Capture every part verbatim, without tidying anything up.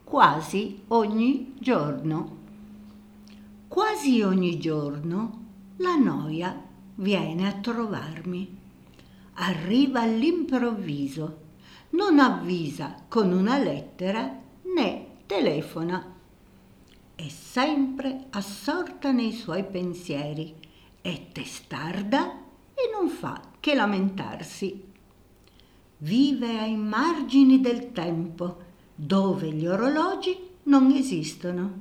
quasi ogni giorno. Quasi ogni giorno la noia viene a trovarmi. Arriva all'improvviso, non avvisa con una lettera né telefona. È sempre assorta nei suoi pensieri, è testarda e non fa che lamentarsi. Vive ai margini del tempo, dove gli orologi non esistono.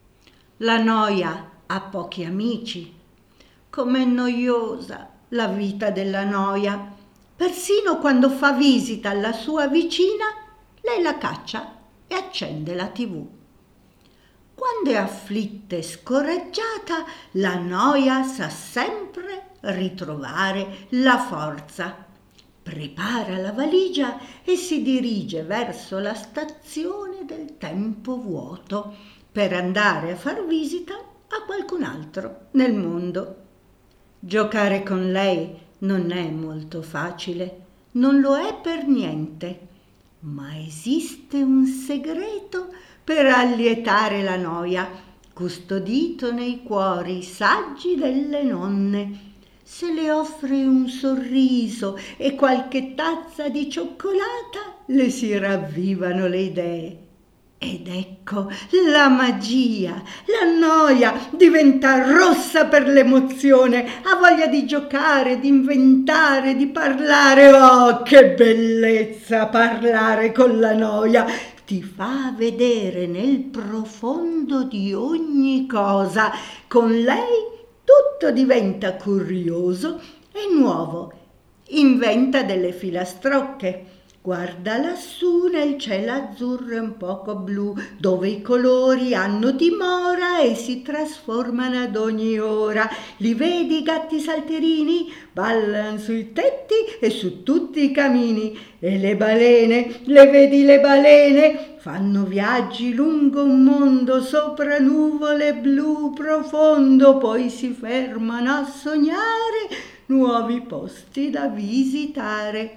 La noia ha pochi amici. Com'è noiosa la vita della noia! Persino quando fa visita alla sua vicina, lei la caccia e accende la tivù. Quando è afflitta e scoraggiata, la noia sa sempre ritrovare la forza. Prepara la valigia e si dirige verso la stazione del tempo vuoto per andare a far visita a qualcun altro nel mondo. Giocare con lei non è molto facile, non lo è per niente, ma esiste un segreto per allietare la noia, custodito nei cuori saggi delle nonne. Se le offre un sorriso e qualche tazza di cioccolata, le si ravvivano le idee. Ed ecco la magia, la noia diventa rossa per l'emozione, ha voglia di giocare, di inventare, di parlare. Oh, che bellezza parlare con la noia! Ti fa vedere nel profondo di ogni cosa. Con lei tutto diventa curioso e nuovo. Inventa delle filastrocche. Guarda lassù nel cielo azzurro e un poco blu, dove i colori hanno dimora e si trasformano ad ogni ora. Li vedi i gatti salterini? Ballano sui tetti e su tutti i camini. E le balene, le vedi le balene? Fanno viaggi lungo un mondo, sopra nuvole blu profondo, poi si fermano a sognare nuovi posti da visitare.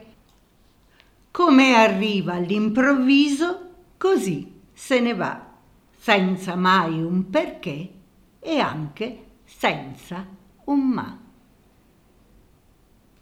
Come arriva all'improvviso, così se ne va, senza mai un perché e anche senza un ma.